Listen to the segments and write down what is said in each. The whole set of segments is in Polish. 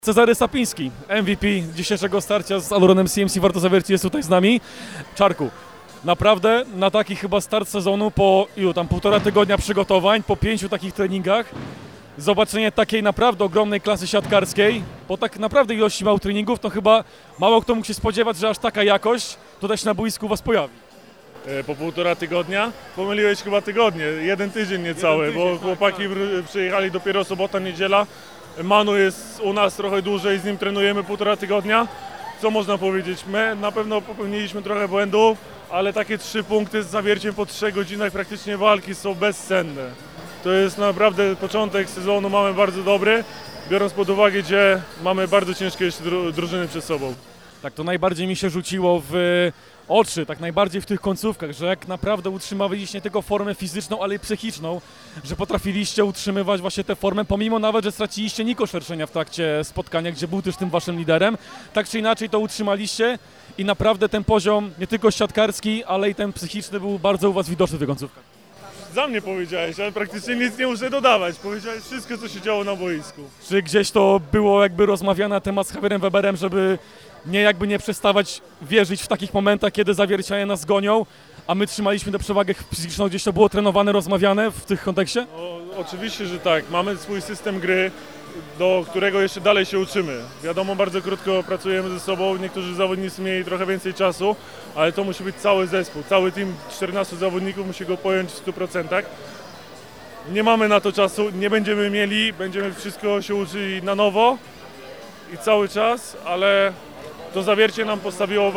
Cezary Sapiński, MVP dzisiejszego starcia z Aluronem CMC Warto Zawiercie jest tutaj z nami. Czarku, naprawdę na taki chyba start sezonu po półtora tygodnia przygotowań, po 5 takich treningach, zobaczenie takiej naprawdę ogromnej klasy siatkarskiej, po tak naprawdę ilości małych treningów, to chyba mało kto mógł się spodziewać, że aż taka jakość tutaj się na boisku u was pojawi. Po półtora tygodnia? Pomyliłeś chyba tygodnie, jeden tydzień niecały, bo chłopaki przyjechali dopiero sobota, niedziela. Manu jest u nas trochę dłużej, z nim trenujemy półtora tygodnia. Co można powiedzieć? My na pewno popełniliśmy trochę błędów, ale takie 3 punkty z Zawierciem po 3 godzinach praktycznie walki są bezcenne. To jest naprawdę początek sezonu, mamy bardzo dobry, biorąc pod uwagę, że mamy bardzo ciężkie jeszcze drużyny przed sobą. Tak, to najbardziej mi się rzuciło w oczy, tak najbardziej w tych końcówkach, że jak naprawdę utrzymywaliście nie tylko formę fizyczną, ale i psychiczną, że potrafiliście utrzymywać właśnie tę formę, pomimo nawet, że straciliście Niko Szerszenia w trakcie spotkania, gdzie był też tym waszym liderem. Tak czy inaczej to utrzymaliście i naprawdę ten poziom nie tylko siatkarski, ale i ten psychiczny był bardzo u was widoczny w tych końcówkach. Za mnie powiedziałeś, ale praktycznie nic nie muszę dodawać. Powiedziałeś wszystko, co się działo na boisku. Czy gdzieś to było jakby rozmawiane na temat z Javierem Weberem, żeby nie przestawać wierzyć w takich momentach, kiedy Zawiercianie nas gonią, a my trzymaliśmy tę przewagę psychiczną, gdzieś to było trenowane, rozmawiane w tym kontekście? No, oczywiście, że tak. Mamy swój system gry, do którego jeszcze dalej się uczymy. Wiadomo, bardzo krótko pracujemy ze sobą, niektórzy zawodnicy mieli trochę więcej czasu, ale to musi być cały zespół, cały team 14 zawodników musi go pojąć w 100%. Nie mamy na to czasu, nie będziemy mieli, będziemy wszystko się uczyli na nowo i cały czas, ale to Zawiercie nam postawiło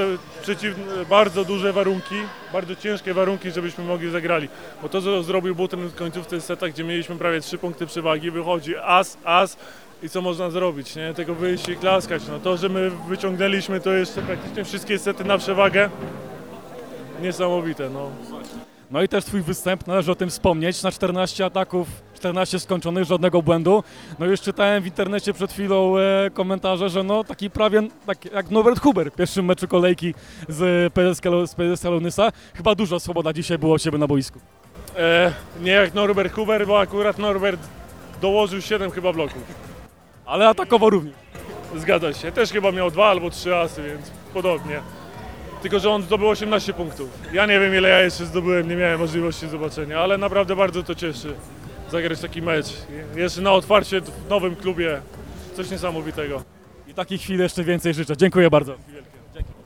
bardzo duże warunki, bardzo ciężkie warunki, żebyśmy mogli zagrali. Bo to, co zrobił Butryn w końcówce seta, gdzie mieliśmy prawie 3 punkty przewagi, wychodzi as i co można zrobić, nie? Tego wyjść i klaskać. No to, że my wyciągnęliśmy to jeszcze praktycznie wszystkie sety na przewagę, niesamowite. No i też twój występ, należy o tym wspomnieć, na 14 ataków, 14 skończonych, żadnego błędu. No już czytałem w internecie przed chwilą komentarze, że no taki prawie tak jak Norbert Huber w pierwszym meczu kolejki z PSK Lunysa. Chyba duża swoboda dzisiaj było od ciebie na boisku. Nie jak Norbert Huber, bo akurat Norbert dołożył 7 chyba bloków. Ale atakował również. Zgadza się, też chyba miał 2 albo 3 asy, więc podobnie. Tylko że on zdobył 18 punktów. Ja nie wiem, ile ja jeszcze zdobyłem, nie miałem możliwości zobaczenia, ale naprawdę bardzo to cieszy zagrać taki mecz. Jeszcze na otwarcie w nowym klubie, coś niesamowitego. I takich chwil jeszcze więcej życzę. Dziękuję bardzo. Wielkie.